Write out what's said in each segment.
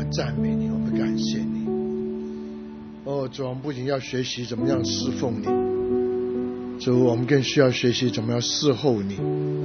赞美你，我们感谢你。主，我们不仅要学习怎么样侍奉你，主，我们更需要学习怎么样侍候你。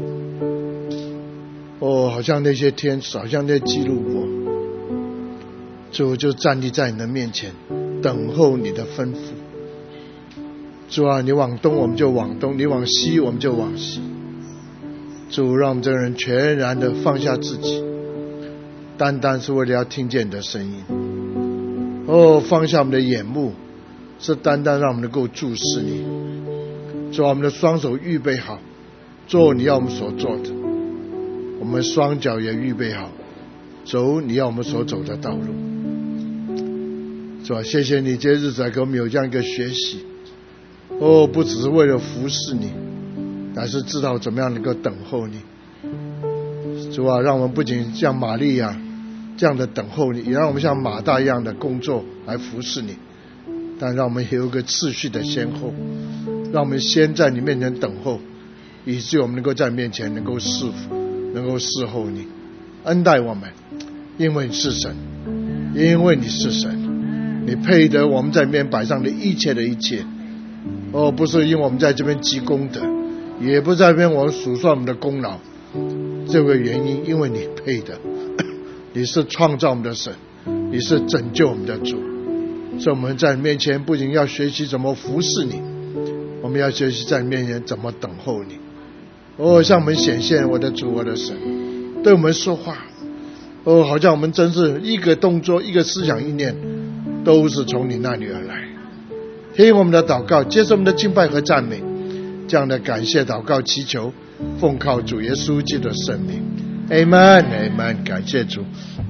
好像那些天使，好像那些基路伯，主就站立在你的面前，等候你的吩咐。主啊，你往东我们就往东，你往西我们就往西。主，让我们这个人全然的放下自己，单单是为了要听见你的声音。放下我们的眼目，是单单让我们能够注视你。主啊，我们的双手预备好，做你要我们所做的；我们双脚也预备好，走你要我们所走的道路。主啊，谢谢你这些日子来给我们有这样一个学习。不只是为了服侍你，乃是知道怎么样能够等候你。主啊，让我们不仅像玛利亚这样的等候你，也让我们像马大一样的工作来服侍你，但让我们有一个次序的先后，让我们先在你面前等候，以至于我们能够在你面前能够侍服，能够侍候你，恩待我们。因为你是神，因为你是神，你配得我们在面摆上的一切的一切。不是因为我们在这边积功德，也不在这边我们数算我们的功劳，这个原因因为你配的，你是创造我们的神，你是拯救我们的主。所以我们在你面前不仅要学习怎么服侍你，我们要学习在你面前怎么等候你。向我们显现我的主，我的神，对我们说话。好像我们真是一个动作，一个思想意念都是从你那里而来。听我们的祷告，接受我们的敬拜和赞美，这样的感谢祷告祈求，奉靠主耶稣基督的圣名 Amen Amen。 感谢主。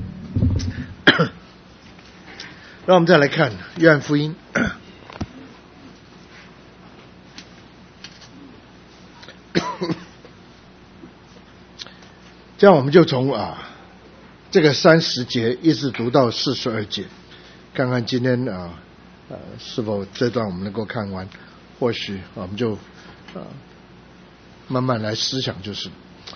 让我们再来看约翰福音这样我们就从这个30节一直读到42节，看看今天是否这段我们能够看完，或许我们就慢慢来思想。就是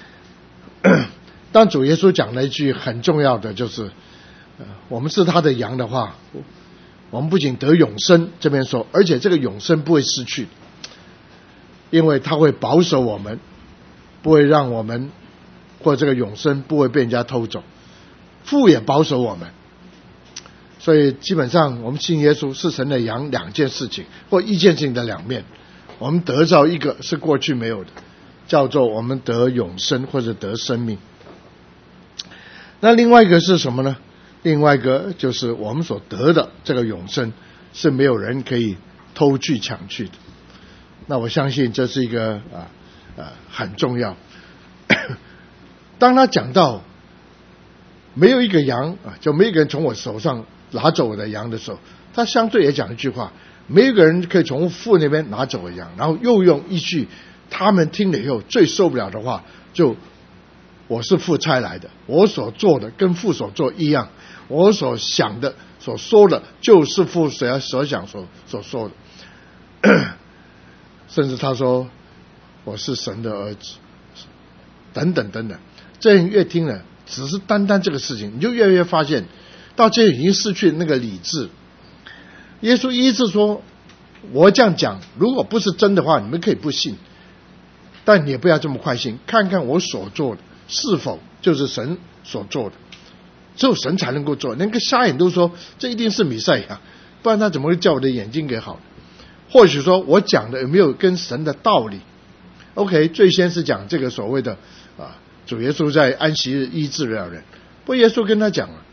当主耶稣讲了一句很重要的，就是我们是他的羊的话，我们不仅得永生，这边说，而且这个永生不会失去，因为他会保守我们，不会让我们，或者这个永生不会被人家偷走，父也保守我们。所以基本上我们信耶稣是神的羊，两件事情或一件事情的两面。我们得到一个是过去没有的，叫做我们得永生或者得生命。那另外一个是什么呢？另外一个就是我们所得的这个永生是没有人可以偷去抢去的。那我相信这是一个很重要。当他讲到没有一个羊就没有一个人从我手上拿走我的羊的时候，他相对也讲一句话，没有一个人可以从父那边拿走我的羊，然后又用一句他们听了以后最受不了的话，就我是父差来的，我所做的跟父所做一样，我所想的所说的就是父所想所说的。甚至他说我是神的儿子等等等等。这人越听了只是单单这个事情，你就越来越发现到这已经失去那个理智。耶稣一直说我这样讲如果不是真的话，你们可以不信，但你也不要这么快信，看看我所做的是否就是神所做的。只有神才能够做，连个瞎眼都说这一定是弥赛亚，不然他怎么会叫我的眼睛给好了。或许说我讲的有没有跟神的道理。 OK， 最先是讲这个所谓的主耶稣在安息日医治了人，不过耶稣跟他讲了，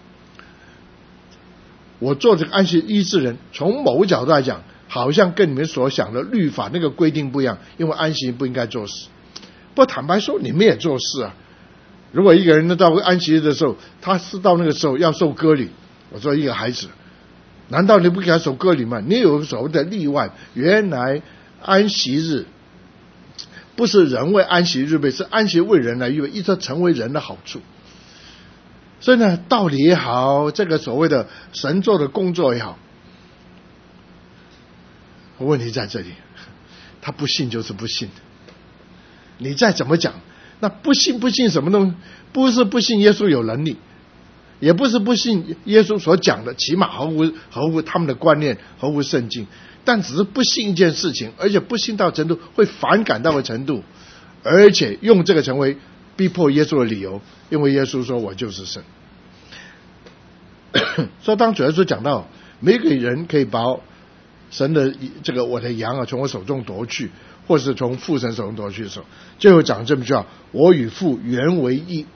我做这个安息日医治人，从某个角度来讲好像跟你们所想的律法那个规定不一样，因为安息日不应该做事。不过坦白说你们也做事啊。如果一个人到安息日的时候，他是到那个时候要受割礼，我说一个孩子难道你不给他受割礼吗？你有所谓的例外，原来安息日不是人为安息日预备，是安息为人来预备，一直成为人的好处。所以呢，道理也好，这个所谓的神做的工作也好，问题在这里，他不信就是不信的。你再怎么讲，那不信什么东西？不是不信耶稣有能力， 也不是不信耶稣所讲的，起码合乎他们的观念，合乎圣经，但只是不信一件事情，而且不信到程度会反感到的程度，而且用这个成为逼迫耶稣的理由，因为耶稣说我就是神。所以当主耶稣讲到每个人可以把神的这个我的羊啊从我手中夺去，或是从父神手中夺去的时候，最后讲这么句话：我与父原为一。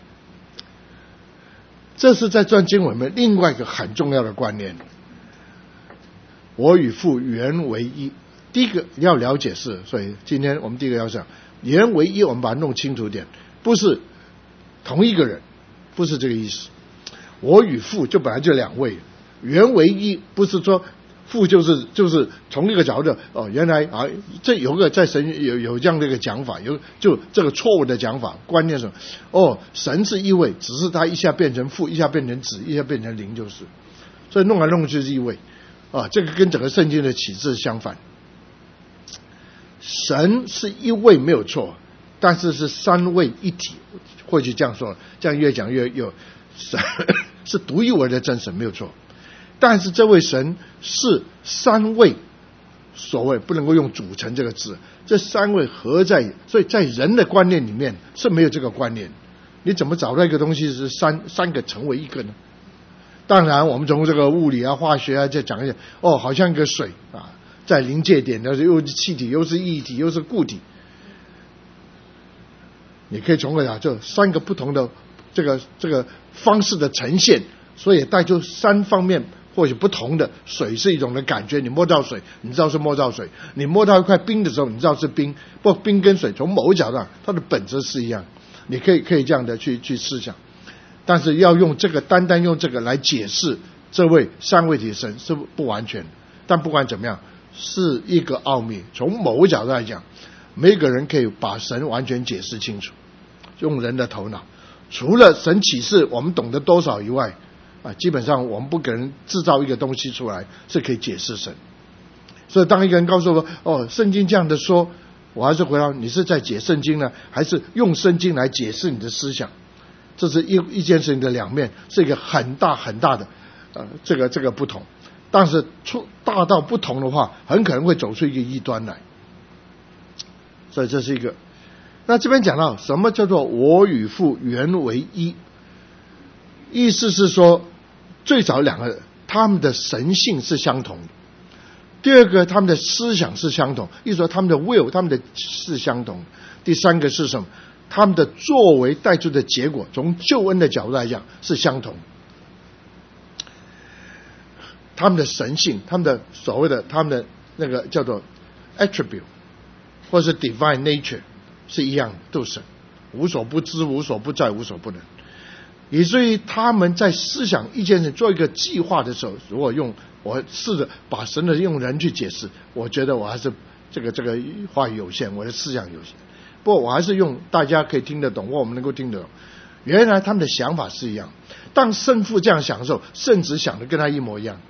这是在这段经文里面另外一个很重要的观念。我与父原为一，第一个要了解是，所以今天我们第一个要讲原为一，我们把它弄清楚点，不是同一个人，不是这个意思。我与父就本来就两位，原为一不是说父就是从那个角度原来啊，这有个在神有这样的一个讲法，就这个错误的讲法观念上，神是一位，只是他一下变成父，一下变成子，一下变成灵，就是所以弄来弄去是一位啊，这个跟整个圣经的启示相反。神是一位没有错，但是是三位一体，或许这样说，这样越讲越有神是独一无二的真神没有错。但是这位神是三位，所谓不能够用组成这个字，这三位合在，所以在人的观念里面是没有这个观念。你怎么找到一个东西是三个成为一个呢？当然我们从这个物理啊化学啊再讲一下，好像一个水啊，在临界点的又是气体又是液体又是固体，你可以从这这三个不同的这个方式的呈现，所以带出三方面或许不同的。水是一种的感觉，你摸到水你知道是摸到水，你摸到一块冰的时候你知道是冰，不冰跟水从某个角度上它的本质是一样，你可以这样的去思想。但是要用这个单单用这个来解释这位三位体神是不完全，但不管怎么样是一个奥秘。从某个角度来讲，没有一个人可以把神完全解释清楚，用人的头脑，除了神启示我们懂得多少以外基本上我们不可能制造一个东西出来是可以解释神。所以当一个人告诉我圣经这样的说，我还是回答你是在解圣经呢，还是用圣经来解释你的思想？这是一件事情的两面，是一个很大很大的这个不同。但是大到不同的话，很可能会走出一个异端来。所以这是一个。那这边讲到什么叫做我与父原为一，意思是说最早两个他们的神性是相同的，第二个他们的思想是相同，意思说他们的 will 他们的是相同，第三个是什么？他们的作为带出的结果从救恩的角度来讲是相同，他们的神性，他们的所谓的他们的那个叫做 attribute 或是 divine nature 是一样的，都是神，无所不知无所不在无所不能。以至于他们在思想一件事做一个计划的时候，如果我试着把神的用人去解释，我觉得我还是这个话语有限，我的思想有限，不过我还是用大家可以听得懂或我们能够听得懂。原来他们的想法是一样，当圣父这样想的时候，圣子想的跟他一模一样。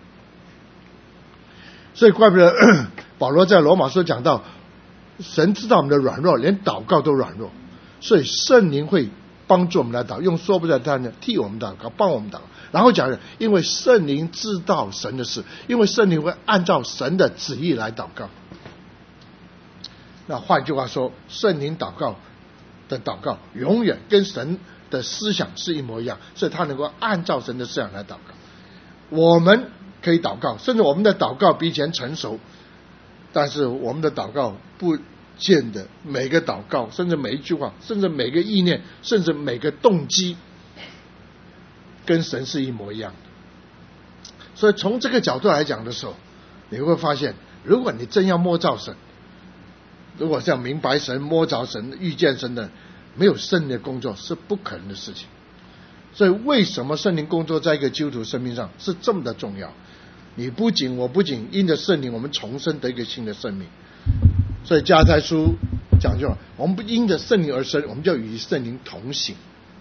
所以怪不得保罗在罗马书讲到神知道我们的软弱，连祷告都软弱，所以圣灵会帮助我们来祷告，用说不出来的替我们祷告，帮我们祷告。然后讲因为圣灵知道神的事，因为圣灵会按照神的旨意来祷告。那换句话说，圣灵祷告的祷告永远跟神的思想是一模一样，所以他能够按照神的思想来祷告。我们可以祷告，甚至我们的祷告比以前成熟，但是我们的祷告不见得每个祷告，甚至每一句话，甚至每个意念，甚至每个动机跟神是一模一样的。所以从这个角度来讲的时候，你会发现如果你真要摸着神，如果像明白神摸着神遇见神的，没有圣灵的工作是不可能的事情。所以为什么圣灵工作在一个基督徒生命上是这么的重要？我不仅因着圣灵我们重生得一个新的生命，所以加拉太书讲究我们不因着圣灵而生，我们就与圣灵同行。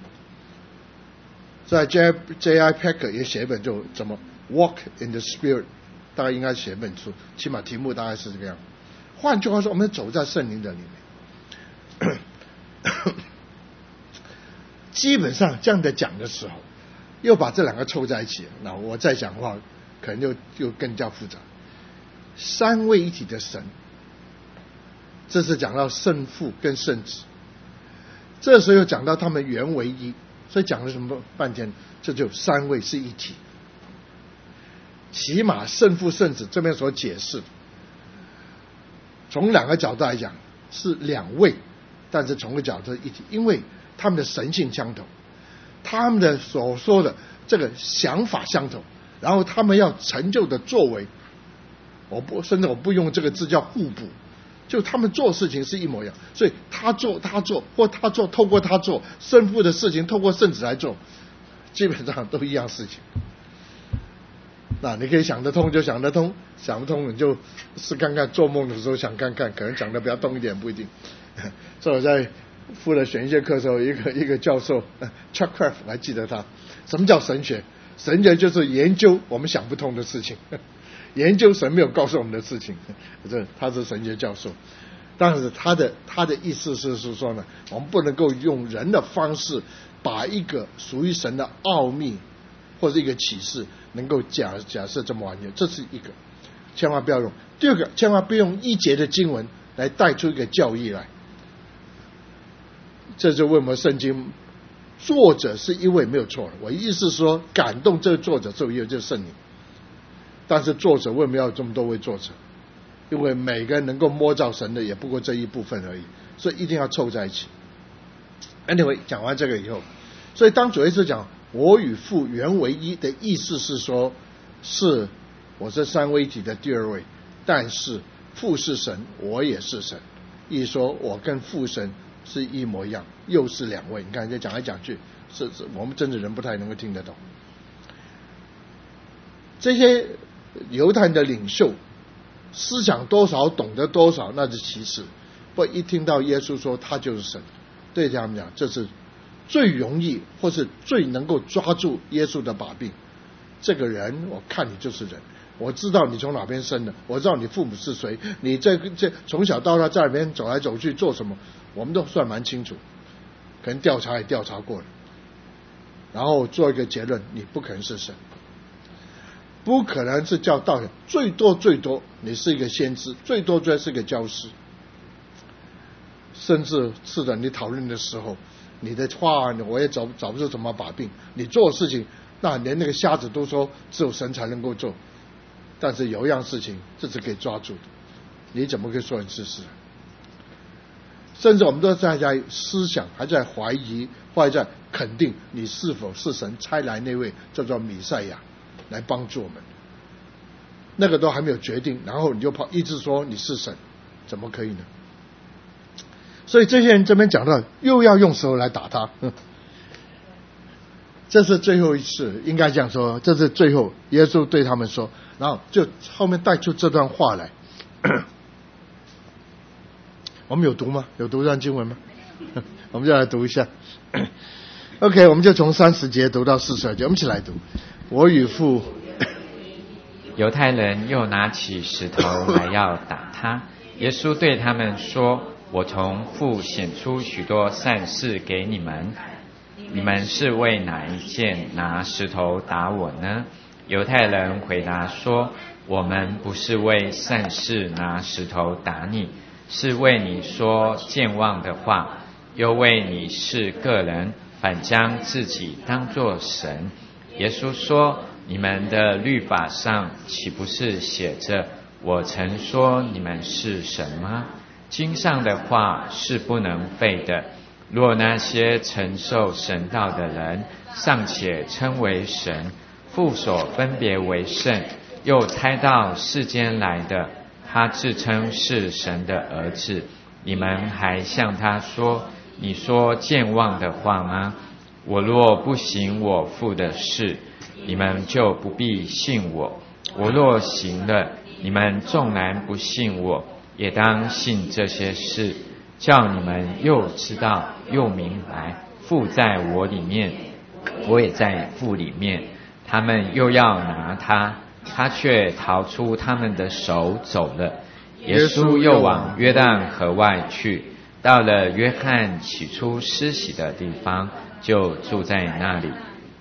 在 J.I. Packer 也写一本就怎么 Walk in the Spirit， 大概应该写一本书，起码题目大概是这个样。换句话说，我们走在圣灵的里面。基本上这样的讲的时候， 又把这两个凑在一起，那我再讲话可能就更加复杂。三位一体的神，这是讲到圣父跟圣子，这时候又讲到他们原为一，所以讲了什么半天，这就三位是一体。起码圣父圣子这边所解释，从两个角度来讲是两位，但是从个角度一体，因为他们的神性相同，他们的所说的这个想法相同，然后他们要成就的作为，甚至我不用这个字叫互补，就他们做事情是一模一样，所以他做或他做透过他做，圣父的事情透过圣子来做，基本上都一样事情。那你可以想得通就想得通，想不通你就试看看，做梦的时候想看看，可能想得比较通一点，不一定。所以我在复了选一些课的时候，一个教授 Chuck Craft 还记得他，什么叫神学？神学就是研究我们想不通的事情，研究神没有告诉我们的事情。他是神学教授，但是他的意思是说呢，我们不能够用人的方式把一个属于神的奥秘或者一个启示能够假设这么完全，这是一个，千万不要用。第二个，千万不要用一节的经文来带出一个教义来。这就为什么圣经作者是一位没有错的，我意思是说感动这个作者只有一位，就是圣灵。但是作者为什么要有这么多位作者？因为每个人能够摸着神的也不过这一部分而已，所以一定要凑在一起。Anyway， 讲完这个以后，所以当主耶稣讲我与父原为一的意思是说，是我是三位一体的第二位，但是父是神，我也是神，意思说我跟父神是一模一样，又是两位。你看这讲来讲去，是我们真的人不太能够听得懂。这些犹太人的领袖思想多少懂得多少那是其次，不一听到耶稣说他就是神，对他们讲这是最容易或是最能够抓住耶稣的把柄。这个人我看你就是人，我知道你从哪边生的，我知道你父母是谁，你这从小到大在那边走来走去做什么，我们都算蛮清楚，可能调查也调查过了，然后做一个结论，你不可能是神，不可能是叫道，最多你是一个先知，最多是一个教师，甚至是的，你讨论的时候你的话我也找不出什么把柄，你做的事情那连那个瞎子都说只有神才能够做，但是有一样事情这是可以抓住的，你怎么可以说你是神？甚至我们都在思想还在怀疑或者在肯定你是否是神差来那位叫做弥赛亚来帮助我们，那个都还没有决定，然后你就一直说你是神，怎么可以呢？所以这些人这边讲到又要用手来打他，这是最后一次，应该这样说，这是最后耶稣对他们说，然后就后面带出这段话来。我们有读吗？有读这段经文吗？我们就来读一下。OK， 我们就从30节读到42节，我们一起来读。我与父。 犹太人又拿起石头来要打他，耶稣对他们说，我从父显出许多善事给你们，你们是为哪一件拿石头打我呢？犹太人回答说，我们不是为善事拿石头打你，是为你说健忘的话，又为你是个人，反将自己当作神。耶稣说，你们的律法上岂不是写着，我曾说你们是神吗？经上的话是不能废的。若那些承受神道的人尚且称为神，父所分别为圣，又猜到世间来的，他自称是神的儿子，你们还向他说，你说健忘的话吗？我若不行我父的事，你们就不必信我；我若行了，你们纵然不信我，也当信这些事，叫你们又知道又明白，父在我里面，我也在父里面。他们又要拿他，他却逃出他们的手走了。耶稣又往约旦河外去，到了约翰起初施洗的地方，就住在那里。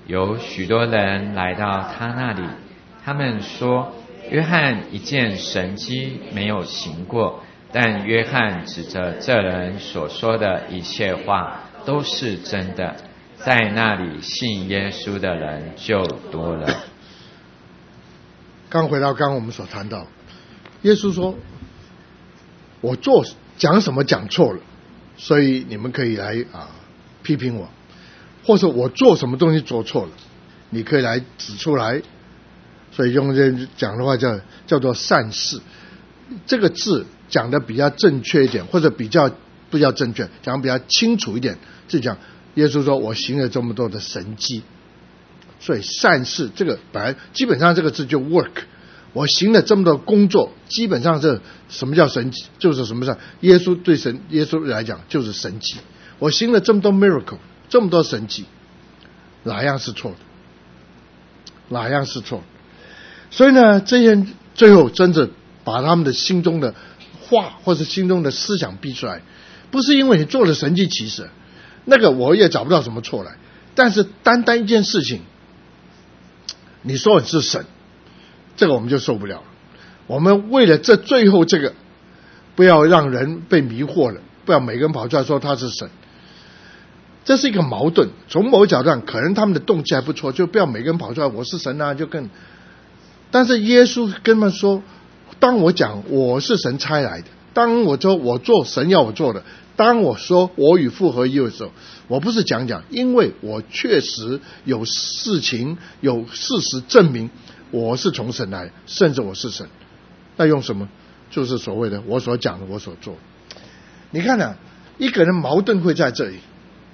有许多人来到他那里，他们说，约翰一件神迹没有行过，但约翰指着这人所说的一切话都是真的，在那里信耶稣的人就多了。 刚回到刚刚我们所谈到，耶稣说我讲什么讲错了，所以你们可以来批评我，或者我做什么东西做错了，你可以来指出来。所以用这讲的话叫做善事，这个字讲的比较正确一点，或者比较不叫正确，讲得比较清楚一点，是讲耶稣说我行了这么多的神迹，所以善事这个本来基本上这个字就 work， 我行了这么多工作，基本上是什么叫神迹，就是什么叫耶稣来讲就是神迹，我行了这么多 miracle， 这么多神迹，哪样是错的？哪样是错的？所以呢，这些人最后真的把他们的心中的话或者心中的思想逼出来，不是因为你做了神迹奇事，那个我也找不到什么错来，但是单单一件事情，你说你是神，这个我们就受不了了。我们为了这最后这个，不要让人被迷惑了，不要每个人跑出来说他是神，这是一个矛盾。从某个角度上，可能他们的动机还不错，就不要每个人跑出来我是神啊，就更。但是耶稣跟他们说，当我讲我是神差来的，当我说我做神要我做的，当我说我与父合一的时候，我不是讲，因为我确实有事情有事实证明我是从神来，甚至我是神。那用什么？就是所谓的我所讲的我所做的。你看啊，一个人矛盾会在这里。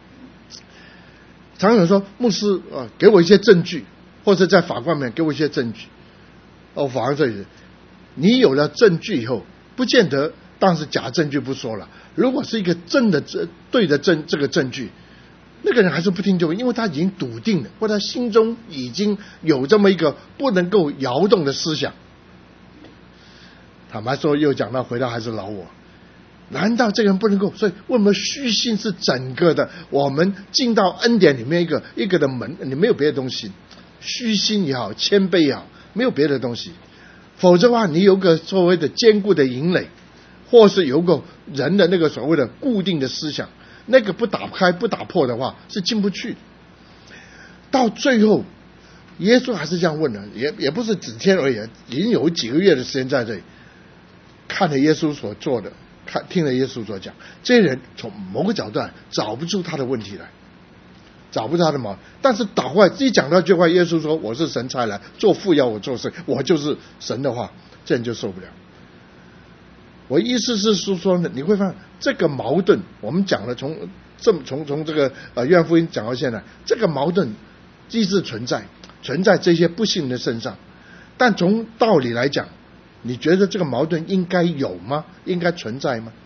常有人说牧师给我一些证据，或者在法官面给我一些证据。法官这里，你有了证据以后，不见得，当时假证据不说了，如果是一个真的对的这个证据，那个人还是不听就，因为他已经笃定了，或者他心中已经有这么一个不能够摇动的思想。坦白说，又讲到回到还是老我，难道这个人不能够？所以为什么虚心是整个的？我们进到恩典里面一个的门，你没有别的东西，虚心也好，谦卑也好，没有别的东西。否则的话，你有个所谓的坚固的营垒，或是有个人的那个所谓的固定的思想，那个不打开不打破的话，是进不去的。到最后，耶稣还是这样问的，也不是几天而已，已经有几个月的时间在这里，看了耶稣所做的，听了耶稣所讲，这些人从某个角度找不出他的问题来，找不到他的矛。但是倒过来自己讲到这句话，耶稣说我是神差来，做父要我做事，我就是神的话，这人就受不了。我意思是说呢，你会发现这个矛盾，我们讲了从这个约翰福音讲到现在，这个矛盾一直存在这些不信的身上。但从道理来讲，你觉得这个矛盾应该有吗？应该存在吗？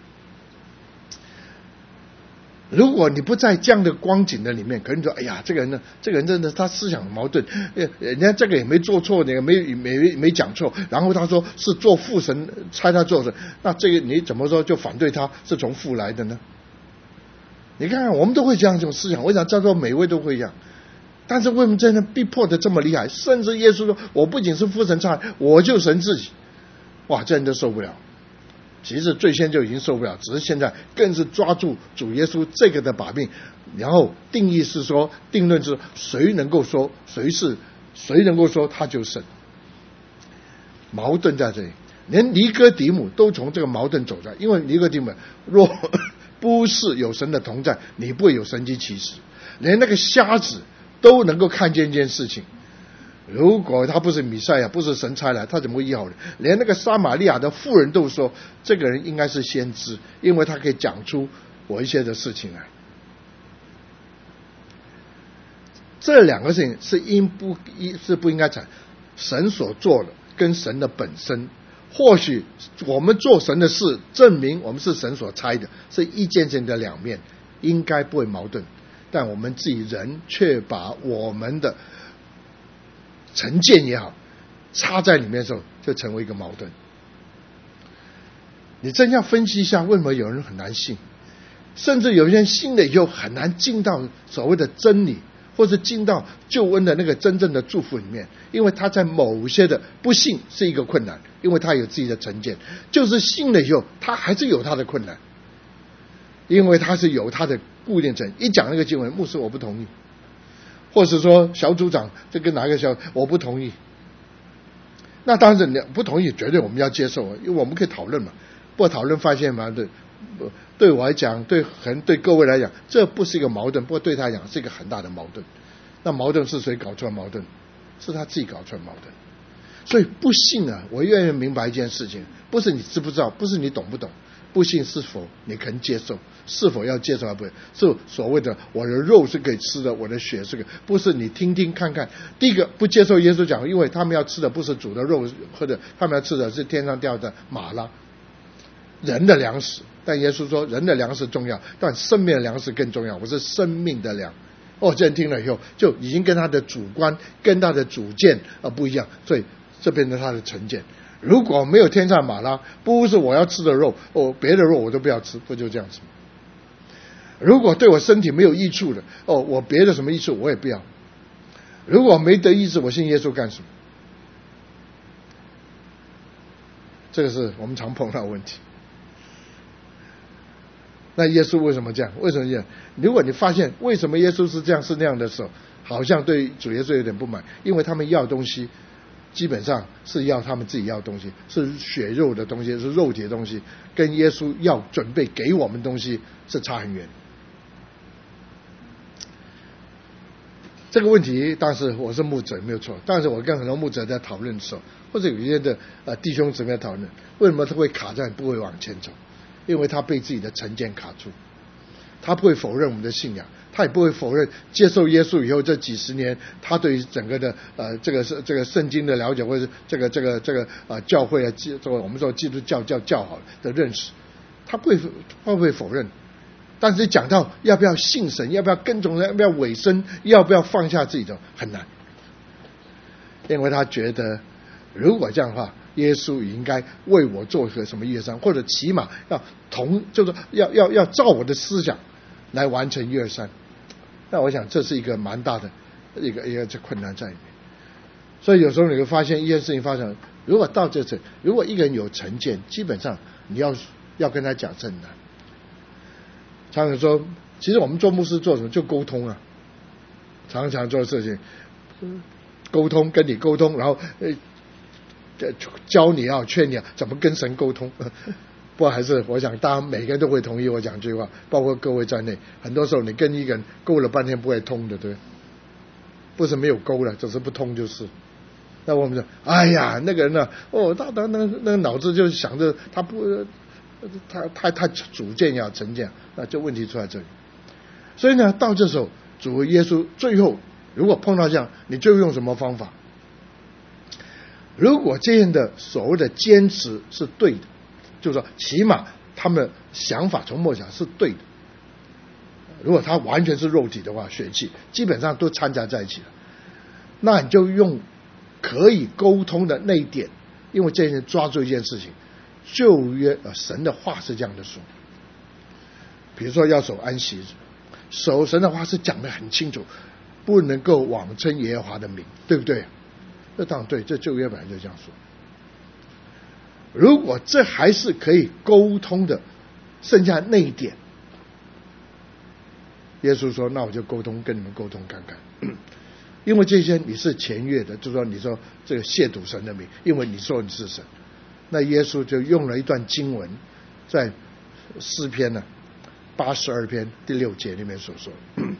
如果你不在这样的光景的里面，可能说哎呀，这个人真的他思想矛盾，人家这个也没做错，也没讲错，然后他说是做父神差他做的，那这个你怎么说就反对他是从父来的呢？你看看我们都会这样这种思想，我想在座每位都会这样。但是为什么真的逼迫的这么厉害？甚至耶稣说我不仅是父神差，我就神自己。哇，这人都受不了。其实最先就已经受不了，只是现在更是抓住主耶稣这个的把柄，然后定义是说，定论是谁能够说他就是神。矛盾在这里，连尼哥底母都从这个矛盾走出来，因为尼哥底母若不是有神的同在，你不会有神迹奇事。连那个瞎子都能够看见一件事情，如果他不是弥赛亚，不是神差来，他怎么会医好人？连那个撒玛利亚的妇人都说，这个人应该是先知，因为他可以讲出我一些的事情来。这两个事情是不应该讲，神所做的跟神的本身，或许我们做神的事，证明我们是神所差的，是一件件的两面，应该不会矛盾。但我们自己人却把我们的成见也好插在里面的时候，就成为一个矛盾。你真要分析一下，为什么有人很难信，甚至有些人信了以后很难进到所谓的真理， 或是进到救恩的那个真正的祝福里面。因为他在某些的不信是一个困难，因为他有自己的成见，就是信了以后他还是有他的困难，因为他是有他的固定成。一讲那个经文，牧师我不同意，或是说小组长这跟哪个我不同意，那当然你不同意绝对我们要接受，因为我们可以讨论嘛。不讨论发现嘛，对我来讲，对各位来讲，这不是一个矛盾，不过对他来讲是一个很大的矛盾。那矛盾是谁搞出来矛盾？是他自己搞出来矛盾。所以不信啊，我越来越明白一件事情，不是你知不知道，不是你懂不懂，不信是否你肯接受，是否要接受还不是所谓的我的肉是可以吃的，我的血是可以，不是你听听看看。第一个不接受耶稣讲，因为他们要吃的不是主的肉，或者他们要吃的是天上掉的玛拉，人的粮食。但耶稣说人的粮食重要，但生命的粮食更重要，我是生命的粮。这人听了以后就已经跟他的主观跟他的主见不一样，所以这变成他的成见。如果没有天上玛拉，不是我要吃的肉，别的肉我都不要吃，不就这样子吗？如果对我身体没有益处的，我别的什么益处我也不要。如果没得医治，我信耶稣干什么？这个是我们常碰到的问题。那耶稣为什么这样？为什么这样？如果你发现为什么耶稣是这样是那样的时候，好像对主耶稣有点不满，因为他们要东西基本上是要他们自己要东西，是血肉的东西，是肉体的东西，跟耶稣要准备给我们东西是差很远。这个问题当时我是牧者没有错，但是我跟很多牧者在讨论的时候，或者有些的弟兄姊妹讨论，为什么他会卡在不会往前走？因为他被自己的成见卡住，他不会否认我们的信仰，他也不会否认接受耶稣以后这几十年他对于整个的这个圣经的了解，或者是这个教会我们说基督教好的认识，他不会否认。但是讲到要不要信神，要不要跟从人，要不要委身，要不要放下自己的，很难，因为他觉得如果这样的话，耶稣也应该为我做个什么约山，或者起码就是要照我的思想来完成约山。那我想这是一个蛮大的一个困难在里面。所以有时候你会发现一件事情发生，如果到这层，如果一个人有成见，基本上你要跟他讲真的。常常说，其实我们做牧师做什么就沟通啊，常常做事情，沟通跟你沟通，然后教你劝你怎么跟神沟通。不过还是我想大家每个人都会同意我讲这句话，包括各位在内，很多时候你跟一个人沟了半天不会通的，对不对？不是没有沟了，只是不通就是。那我们说哎呀那个人呢，他那个脑子就想着他不他主见要成见，那就问题出在这里。所以呢到这时候主耶稣最后如果碰到这样，你最后用什么方法？如果这样的所谓的坚持是对的，就是说起码他们的想法从末想是对的。如果他完全是肉体的话，血气基本上都掺杂在一起了，那你就用可以沟通的那一点，因为这些人抓住一件事情，旧约神的话是这样的说，比如说要守安息日，守神的话是讲得很清楚，不能够妄称耶和华的名，对不对？这当然对，这旧约本来就这样说。如果这还是可以沟通的，剩下那一点，耶稣说那我就跟你们沟通看看，因为这些你是僭越的，就是说你说这个亵渎神的名，因为你说你是神。那耶稣就用了一段经文，在诗篇呢82篇第6节里面所说，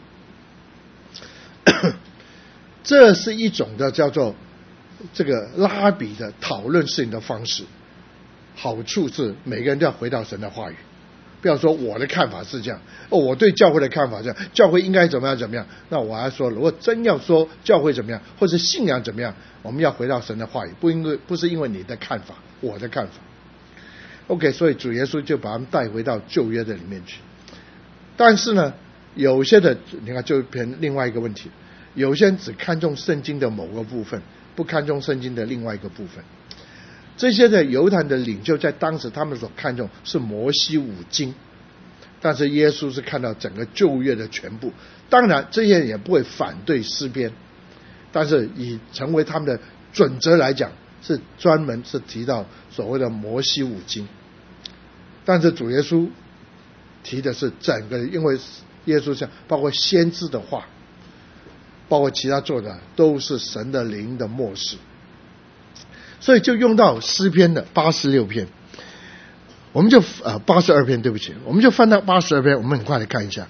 这是一种的叫做这个拉比的讨论事情的方式。好处是每个人都要回到神的话语，不要说我的看法是这样，我对教会的看法这样，教会应该怎么样怎么样。那我还说，如果真要说教会怎么样，或者信仰怎么样，我们要回到神的话语，不是因为你的看法，我的看法。OK， 所以主耶稣就把他们带回到旧约的里面去。但是呢，有些的你看就偏另外一个问题，有些人只看重圣经的某个部分，不看重圣经的另外一个部分。这些的犹太的领袖在当时他们所看重是摩西五经，但是耶稣是看到整个旧约的全部， 当然这些人也不会反对诗篇，但是以成为他们的准则来讲，是专门是提到所谓的摩西五经。但是主耶稣提的是整个，因为耶稣像包括先知的话，包括其他做的都是神的灵的默示，所以就用到诗篇的86篇，我们就82篇，对不起，我们就翻到82篇，我们很快来看一下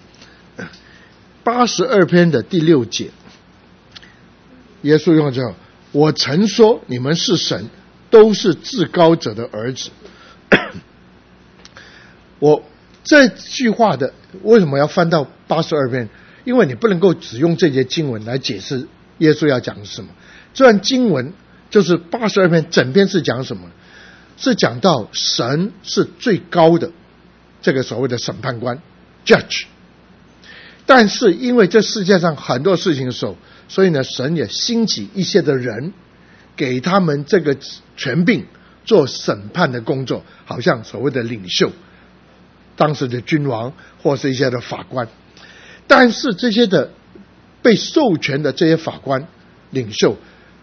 82篇的第6节，耶稣用这我曾说你们是神，都是至高者的儿子。我这句话的为什么要翻到82篇？因为你不能够只用这节经文来解释耶稣要讲什么。这段经文就是82篇整篇是讲什么？是讲到神是最高的这个所谓的审判官 judge， 但是因为这世界上很多事情的时候，所以呢神也兴起一些的人，给他们这个权柄做审判的工作，好像所谓的领袖，当时的君王或是一些的法官。但是这些的被授权的这些法官领袖，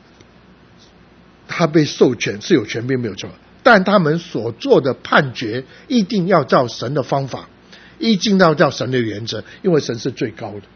他被授权是有权柄没有错，但他们所做的判决一定要照神的方法，一定要照神的原则，因为神是最高的。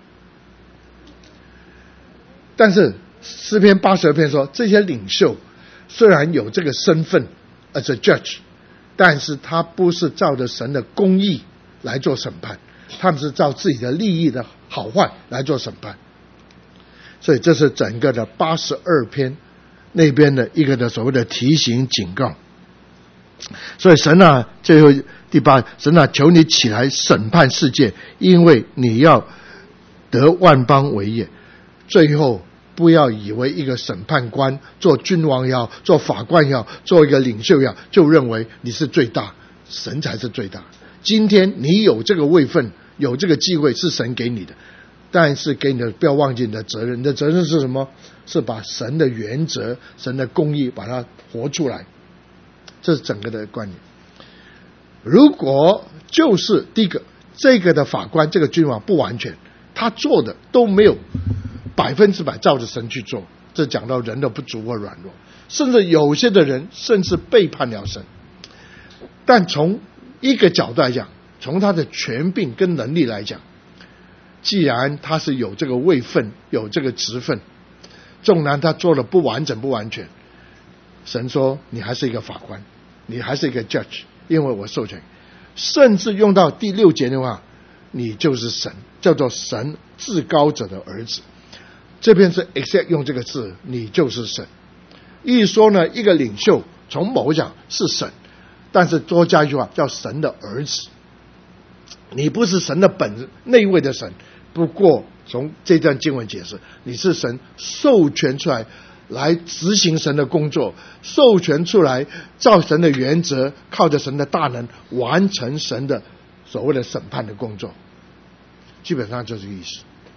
但是诗篇82篇说，这些领袖虽然有这个身份 as a judge， 但是他不是照着神的公义来做审判，他们是照自己的利益的好坏来做审判。所以这是整个的82篇那边的一个的所谓的提醒警告。所以神啊，最后第8，神啊，求你起来审判世界，因为你要得万邦为业。最后不要以为一个审判官做君王也好，做法官也好，做一个领袖也好，就认为你是最大，神才是最大。今天你有这个位分，有这个机会是神给你的，但是给你的不要忘记你的责任。你的责任是什么？是把神的原则、神的公义把它活出来，这是整个的观念。如果就是第一个，这个的法官这个君王不完全，他做的都没有100%照着神去做，这讲到人的不足或软弱，甚至有些的人甚至背叛了神。但从一个角度来讲，从他的权柄跟能力来讲，既然他是有这个位分，有这个职分，纵然他做的不完整不完全，神说你还是一个法官，你还是一个 judge， 因为我授权。甚至用到第6节的话，你就是神，叫做神至高者的儿子。这边是 exact 用这个字，你就是神。意思说呢，一个领袖从某讲是神，但是多加一句话叫神的儿子。你不是神的本内位的神，不过从这段经文解释，你是神授权出来来执行神的工作，授权出来照神的原则，靠着神的大能完成神的所谓的审判的工作，基本上就是这个意思。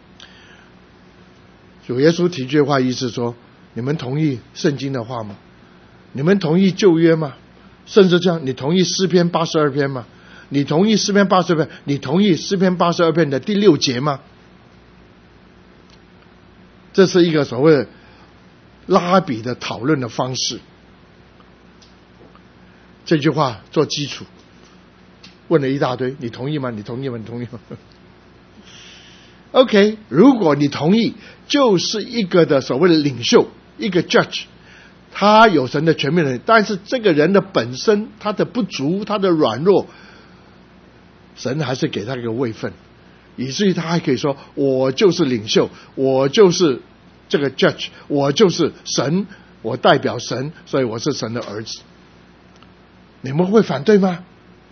主耶稣提这句话意思说，你们同意圣经的话吗？你们同意旧约吗？甚至这样，你同意诗篇82篇吗？你同意诗篇82篇？你同意诗篇82篇的第6节吗？这是一个所谓的拉比的讨论的方式。这句话做基础，问了一大堆，你同意吗？你同意吗？你同意吗？OK， 如果你同意，就是一个的所谓的领袖，一个 judge， 他有神的全面能力，但是这个人的本身，他的不足，他的软弱，神还是给他一个位分，以至于他还可以说，我就是领袖，我就是这个 judge， 我就是神，我代表神，所以我是神的儿子。你们会反对吗？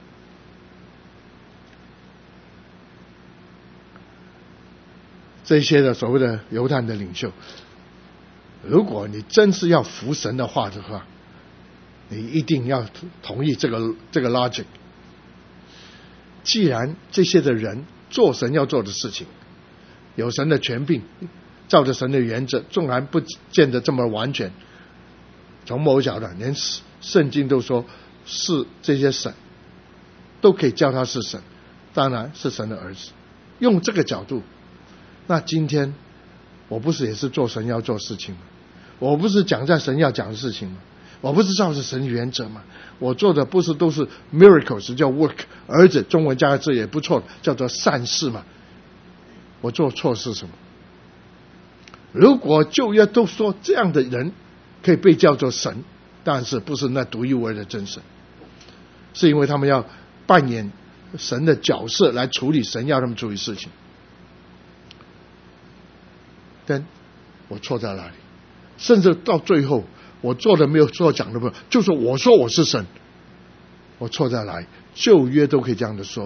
这些的所谓的犹太人的领袖，如果你真是要服神的话，你一定要同意这个 logic。 既然这些的人做神要做的事情，有神的权柄，照着神的原则，纵然不见得这么完全，从某角度连圣经都说是这些神都可以叫他是神，当然是神的儿子。用这个角度那今天我不是也是做神要做事情吗？我不是讲在神要讲的事情吗？我不是照着神的原则吗？我做的不是都是 miracles 叫 work， 儿子中文加个字也不错，叫做善事嘛。我做错是什么？如果旧约都说这样的人可以被叫做神，但是不是那独一无二的真神，是因为他们要扮演神的角色来处理神要他们处理事情。但我错在哪里？甚至到最后我做的没有错，讲的不，就是我说我是神，我错在哪里？旧约都可以这样的说，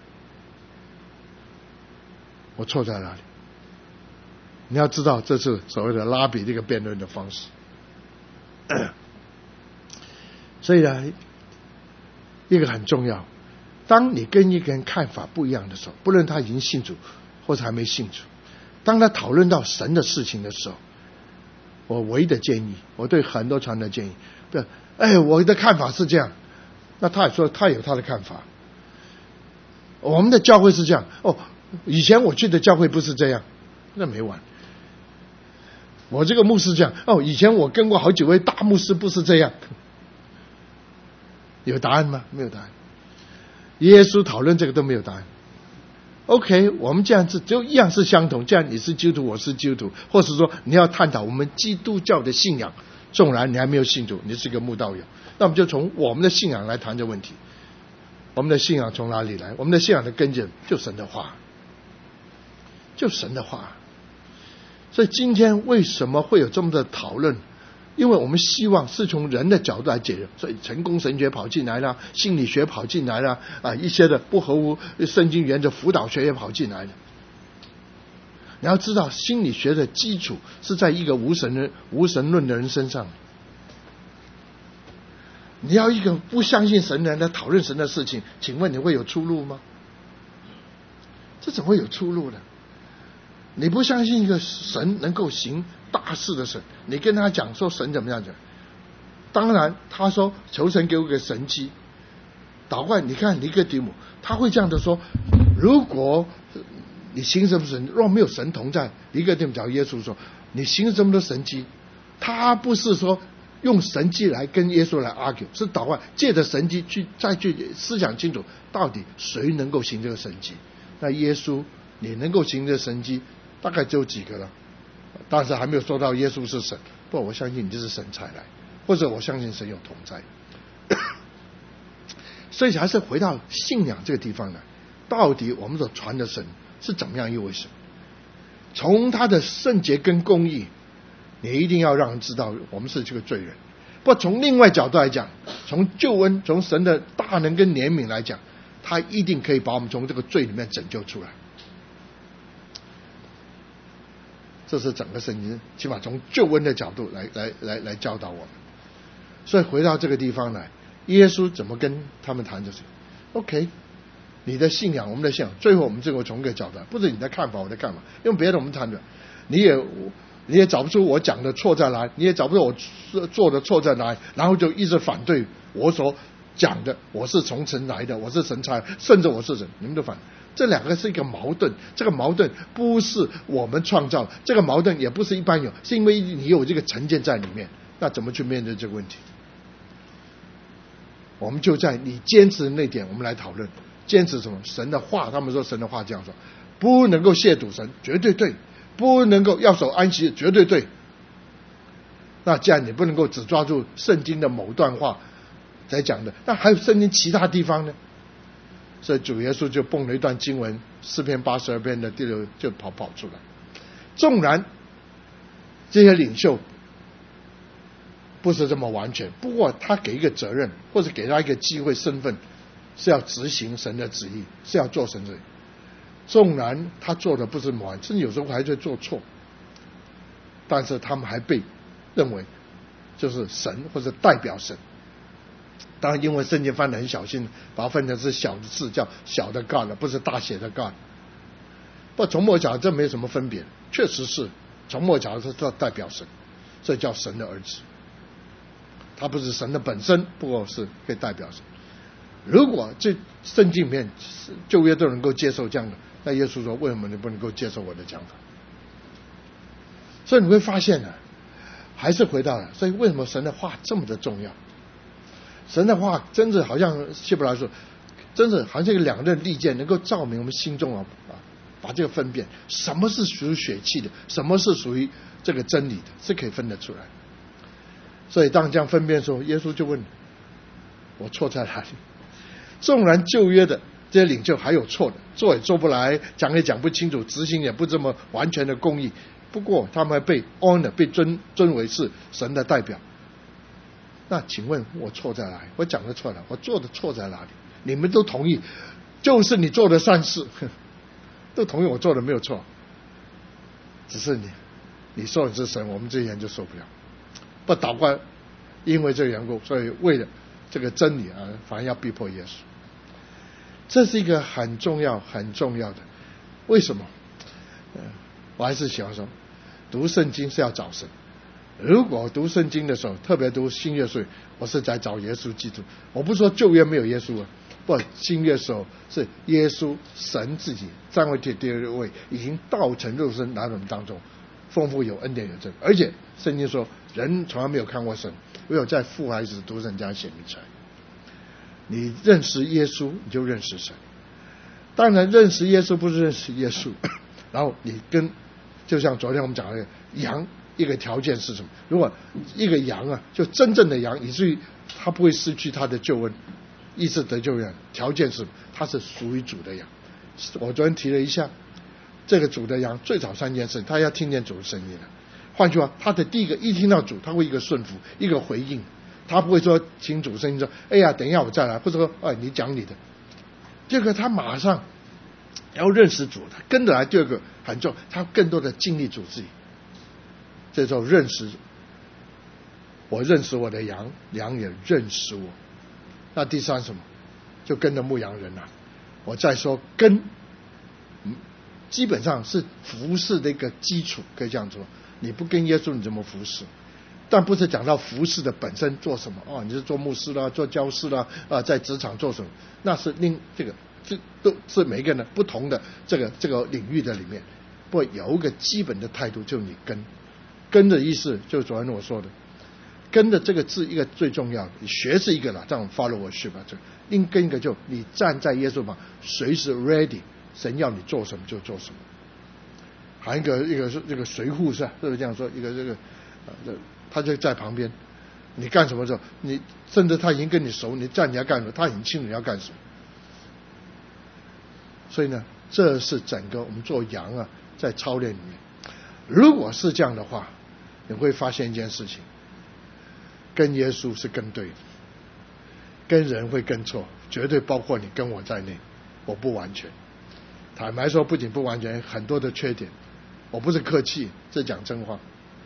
我错在哪里？你要知道，这是所谓的拉比这个辩论的方式。所以呢，一个很重要，当你跟一个人看法不一样的时候，不论他已经信主或者还没信主，当他讨论到神的事情的时候，我唯一的建议，我对很多传的建议，对，我的看法是这样，那他也说他有他的看法。我们的教会是这样，以前我去的教会不是这样，那没完。我这个牧师这样，以前我跟过好几位大牧师不是这样。有答案吗？没有答案。耶稣讨论这个都没有答案。OK， 我们这样子就一样是相同，这样你是基督徒，我是基督徒，或是说你要探讨我们基督教的信仰，纵然你还没有信主，你是个慕道友，那我们就从我们的信仰来谈这个问题。我们的信仰从哪里来？我们的信仰的根源就神的话，就神的话。所以今天为什么会有这么的讨论？因为我们希望是从人的角度来解决，所以成功神学跑进来了，心理学跑进来了，一些的不合乎圣经原则辅导学也跑进来了。你要知道，心理学的基础是在一个无神论的人身上。你要一个不相信神的人来讨论神的事情，请问你会有出路吗？这怎么会有出路呢？你不相信一个神能够行大事的神，你跟他讲说神怎么样讲，当然他说求神给我个神迹。祷告，你看尼哥底母他会这样的说，如果你行什么神，若没有神同在，尼哥底母找耶稣说你行这么多神迹，他不是说用神迹来跟耶稣来 argue， 是祷告借着神迹再去思想清楚到底谁能够行这个神迹。那耶稣你能够行这个神迹大概只有几个了，但是还没有说到耶稣是神。不，我相信你就是神才来，或者我相信神有同在。所以还是回到信仰这个地方来，到底我们所传的神是怎么样一位神？从他的圣洁跟公义，你一定要让人知道我们是这个罪人。不，从另外角度来讲，从救恩，从神的大能跟怜悯来讲，他一定可以把我们从这个罪里面拯救出来。这是整个圣经，起码从救恩的角度来教导我们。所以回到这个地方来，耶稣怎么跟他们谈这些 ？OK， 你的信仰，我们的信仰，最后我们这个从一个角度，不是你的看法，我的看法，用别的我们谈的，你也找不出我讲的错在哪里，你也找不出我做的错在哪里，然后就一直反对我所讲的，我是从神来的，我是神差，甚至我是神，你们都反。这两个是一个矛盾，这个矛盾不是我们创造，这个矛盾也不是一般有，是因为你有这个成见在里面。那怎么去面对这个问题？我们就在你坚持的那点，我们来讨论。坚持什么？神的话，他们说神的话这样说，不能够亵渎神，绝对对；不能够要守安息，绝对对。那这样你不能够只抓住圣经的某段话才讲的，那还有圣经其他地方呢？所以主耶稣就蹦了一段经文，诗篇82篇的第6就跑出来。纵然这些领袖不是这么完全，不过他给一个责任，或者给他一个机会身份，是要执行神的旨意，是要做神的旨意。纵然他做的不是完，甚至有时候还会做错，但是他们还被认为就是神或者代表神。当然因为圣经翻得很小心，把它分成是小的字，叫小的 God， 不是大写的 God。 不，从末角这没有什么分别，确实是从末角是代表神，这叫神的儿子。他不是神的本身，不过是可以代表神。如果这圣经里面旧约都能够接受这样的，那耶稣说为什么你不能够接受我的讲法？ 所以你会发现呢，还是回到了，所以为什么神的话这么的重要？神的话真的好像希伯来说，真的好像一个两刃利剑，能够照明我们心中把这个分辨什么是属于血气的，什么是属于这个真理的，是可以分得出来。所以当这样分辨的时候，耶稣就问我错在哪里？纵然旧约的这些领袖还有错的，做也做不来，讲也讲不清楚，执行也不这么完全的公义，不过他们还被 honor 被尊为是神的代表。那请问我错在哪里？我讲的错了，我做的错在哪里？你们都同意，就是你做的善事，都同意我做的没有错，只是你说你是神，我们这些人就受不了。不祷告，因为这个缘故，所以为了这个真理反而要逼迫耶稣。这是一个很重要很重要的。为什么？我还是喜欢说，读圣经是要找神。如果读圣经的时候，特别读新约书，我是在找耶稣基督。我不是说旧约没有耶稣不，新约的时候是耶稣神自己站位第二位，已经道成肉身来到我们当中，丰富有恩典有真。而且圣经说，人从来没有看过神，唯有在父孩子独生将显明出来。你认识耶稣，你就认识神。当然认识耶稣不是认识耶稣，然后你就像昨天我们讲的羊，一个条件是什么？如果一个羊就真正的羊，以至于他不会失去他的救恩，意识得救恩，条件是他是属于主的羊。我昨天提了一下，这个主的羊最少3件事，他要听见主的声音了。换句话，他的第一个一听到主，他会一个顺服，一个回应，他不会说听主声音说哎呀等一下我再来，或者说你讲你的。这个他马上要认识主，他跟着来。第二个很重要，他更多的经历主自己。这时候认识我的羊，羊也认识我。那第三什么？就跟着牧羊人我再说跟基本上是服侍的一个基础，可以这样说。你不跟耶稣你怎么服侍？但不是讲到服侍的本身做什么你是做牧师啦，做教师啦在职场做什么，那是这都是每个人不同的这个领域的里面。不过有一个基本的态度，就是你跟的意思，就昨天我说的，跟的这个字一个最重要的，你学是一个了，这样 follow worship 另跟一个就你站在耶稣旁，随时 ready， 神要你做什么就做什么。还一个是这个随护是不是这样说？一个他就在旁边，你干什么时候，你甚至他已经跟你熟，你站你要干什么，他已经清楚你要干什么。所以呢，这是整个我们做羊在操练里面。如果是这样的话，你会发现一件事情，跟耶稣是跟对的，跟人会跟错，绝对包括你跟我在内。我不完全，坦白说不仅不完全，很多的缺点，我不是客气，这讲真话。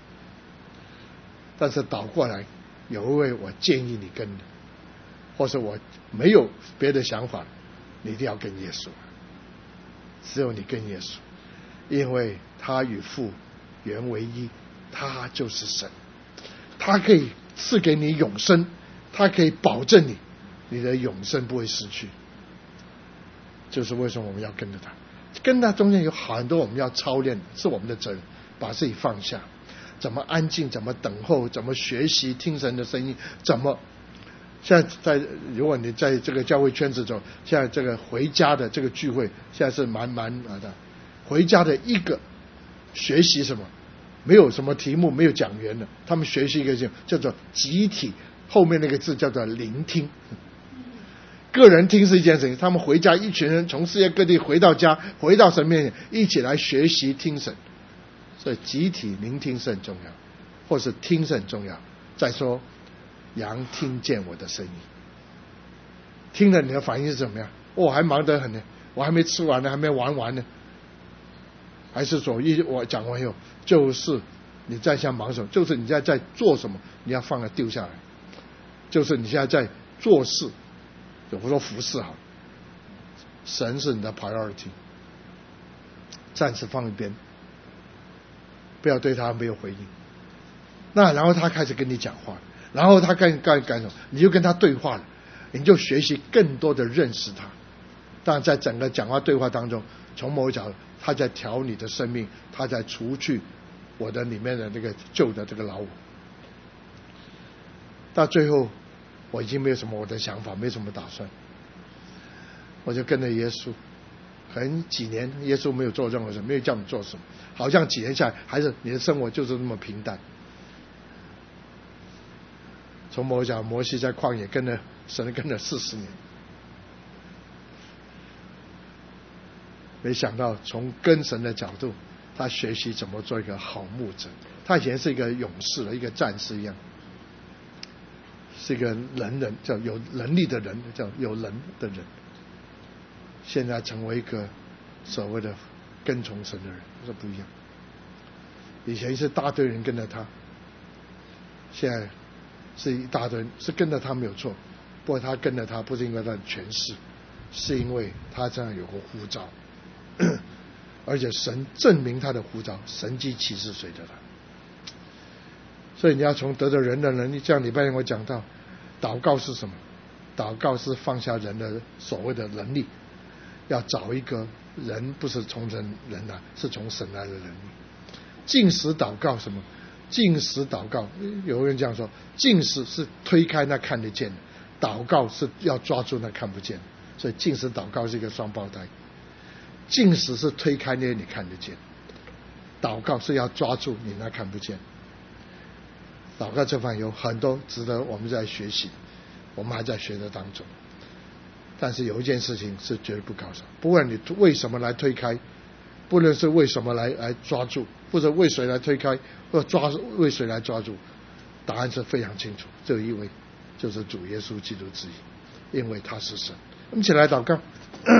但是倒过来，有一位我建议你跟的，或是我没有别的想法，你一定要跟耶稣。只有你跟耶稣，因为他与父原为一，他就是神，他可以赐给你永生，他可以保证你的永生不会失去。就是为什么我们要跟着他，跟他中间有很多我们要操练，是我们的责任，把自己放下，怎么安静，怎么等候，怎么学习听神的声音，怎么现在如果你在这个教会圈子中，现在这个回家的这个聚会现在是蛮的，回家的一个学习什么，没有什么题目，没有讲员的，他们学习一个叫做集体，后面那个字叫做聆听。个人听是一件事情，他们回家一群人从世界各地回到家，回到神面前，一起来学习听神。所以集体聆听是很重要，或是听是很重要。再说羊听见我的声音，听了你的反应是怎么样？我还忙得很呢，我还没吃完呢，还没玩完呢。还是说我讲完以后，就是你在想忙什么，就是你在做什么，你要放了丢下来。就是你现在在做事，我说服侍好，神是你的 priority， 暂时放一边，不要对他没有回应。那然后他开始跟你讲话，然后他干什么，你就跟他对话了，你就学习更多的认识他。当然在整个讲话对话当中，从某一角他在调你的生命，他在除去我的里面的那个旧的这个老我。到最后我已经没有什么我的想法，没什么打算，我就跟着耶稣。几年耶稣没有做任何事，没有叫你做什么，好像几年下来还是你的生活就是那么平淡。从摩西在旷野跟着神跟了40年，没想到从跟神的角度，他学习怎么做一个好牧者。他以前是一个勇士的一个战士一样，是一个人叫有能力的人，叫有能的人。现在成为一个所谓的跟从神的人，这不一样。以前是大堆人跟着他，现在是一大堆人是跟着他没有错，不过他跟着他不是因为他的权势，是因为他这样有个呼召，而且神证明他的呼召，神迹奇事随着他。所以你要从得着人的能力，这样礼拜天我讲到，祷告是什么？祷告是放下人的所谓的能力，要找一个人，不是从人来，是从神来的能力。禁食祷告什么？禁食祷告，有人这样说，禁食是推开那看得见的，祷告是要抓住那看不见的。所以禁食祷告是一个双胞胎。禁食是推开那些你看得见，祷告是要抓住你那看不见。祷告这方面有很多值得我们在学习，我们还在学的当中。但是有一件事情是绝对不搞少，不管你为什么来推开，不论是为什么来抓住，或者为谁来推开，或为谁来抓住，答案是非常清楚，只有一位，就是主耶稣基督之一，因为他是神。我们一起来祷告。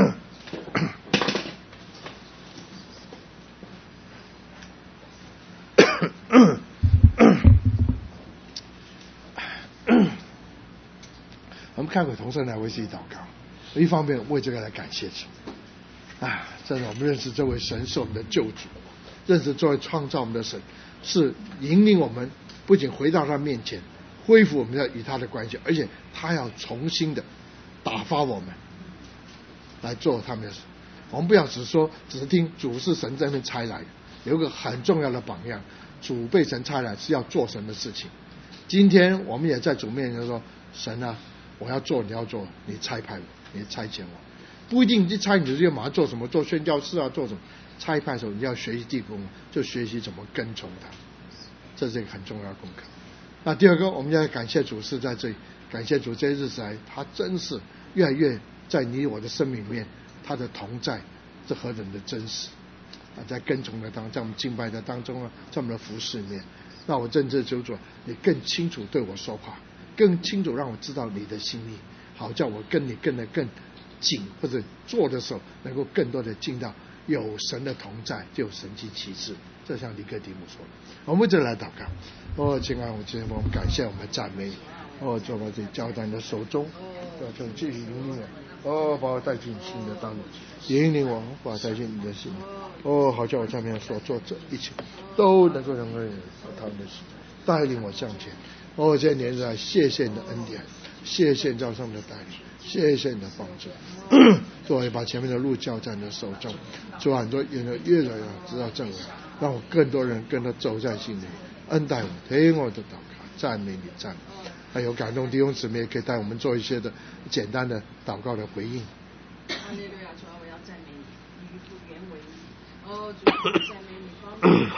我们开口同声来为自己祷告，一方面为这个来感谢主真的我们认识这位神是我们的救主，认识这位创造我们的神是引领我们不仅回到他面前，恢复我们与他的关系，而且他要重新的打发我们来做他们的事。我们不要只是听主是神这边差来的，有一个很重要的榜样，主被神差来是要做神的事情。今天我们也在主面前说，神啊，我要做你要做，你差派我，你差遣我，不一定一差你就马上做什么，做宣教士啊，做什么。差派的时候你要学习地公，就学习怎么跟从他，这是一个很重要的功课。那第二个，我们要感谢主是在这里，感谢主这些日子来，他真是越来越在你我的生命里面，他的同在是何等的真实在跟从的在我们敬拜的当中在我们的服事里面，那我真正求主你更清楚对我说话，更清楚让我知道你的心意，好叫我跟你跟得更紧，或者做的时候能够更多的进到有神的同在，就有神迹奇事。这像尼哥底母说的。我们这来祷告。亲爱的今天我们感谢我们赞美你。就把这交在你的手中，就继续引领我。把我带进新的道路，引领我，把我带进你的心。好叫我下面所做这一切都能够让他们的心带领我向前。这些年来，谢谢你的恩典，谢谢教上的带领，谢谢你的帮助。主啊，把前面的路交在你的手中。主啊，很多人越来越知道正路，让我更多人跟他走在心里，恩待我，听我的祷告，赞美你，赞美。还有感动弟兄姊妹，也可以带我们做一些的简单的祷告的回应。 哈利路亚，主啊，我要赞美你，你与父原为一。主啊，赞美你，光荣。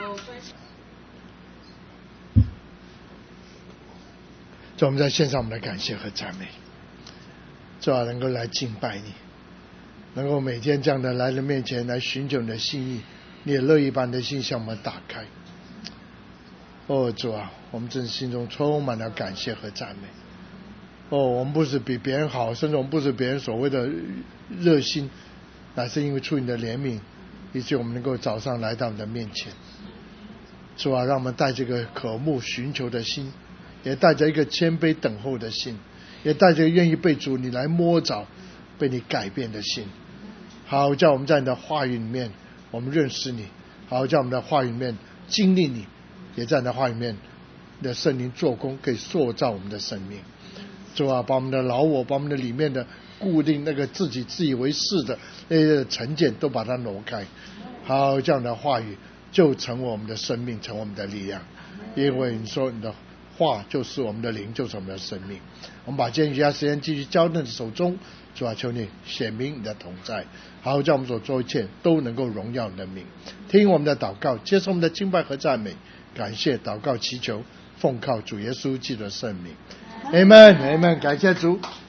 主，我们在献上我们的感谢和赞美。主啊，能够来敬拜你，能够每天这样的来人面前来寻求你的心意，你也乐意把你的心向我们打开。主啊，我们真心中充满了感谢和赞美。我们不是比别人好，甚至我们不是别人所谓的热心，乃是因为出你的怜悯，以致我们能够早上来到你的面前。主啊，让我们带这个渴慕寻求的心，也带着一个谦卑等候的心，也带着愿意被主你来摸着，被你改变的心。好叫我们在你的话语里面我们认识你，好叫我们的话语里面经历你，也在你的话语里面你的圣灵做工，可以塑造我们的生命。主啊，把我们的老我，把我们的里面的固定那个自己自以为是的那些成见都把它挪开，好叫你的话语就成为我们的生命，成为我们的力量。因为你说你的话就是我们的灵，就是我们的生命。我们把今天余下时间继续交在你手中，主啊，求你显明你的同在，好叫我们所做一切都能够荣耀你的名。听我们的祷告，接受我们的敬拜和赞美，感谢祷告祈求，奉靠主耶稣基督的圣名。Amen， 感谢主。